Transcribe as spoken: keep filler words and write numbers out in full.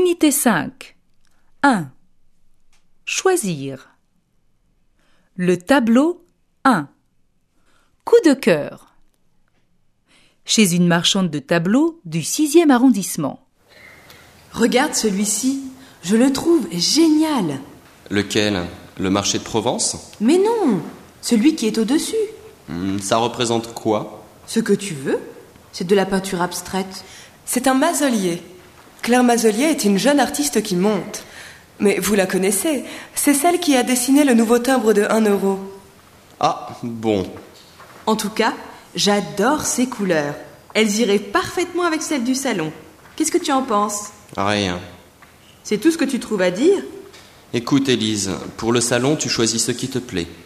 Unité cinq. un. Choisir. Le tableau un. Coup de cœur. Chez une marchande de tableaux du sixième arrondissement. Regarde celui-ci, je le trouve génial. Lequel? Le marché de Provence? Mais non, celui qui est au-dessus. Hmm, ça représente quoi? Ce que tu veux, c'est de la peinture abstraite. C'est un Mazelier. Claire Mazelier est une jeune artiste qui monte. Mais vous la connaissez, c'est celle qui a dessiné le nouveau timbre de un euro. Ah, bon. En tout cas, j'adore ces couleurs. Elles iraient parfaitement avec celles du salon. Qu'est-ce que tu en penses? Rien. C'est tout ce que tu trouves à dire? Écoute, Élise, pour le salon, tu choisis ce qui te plaît.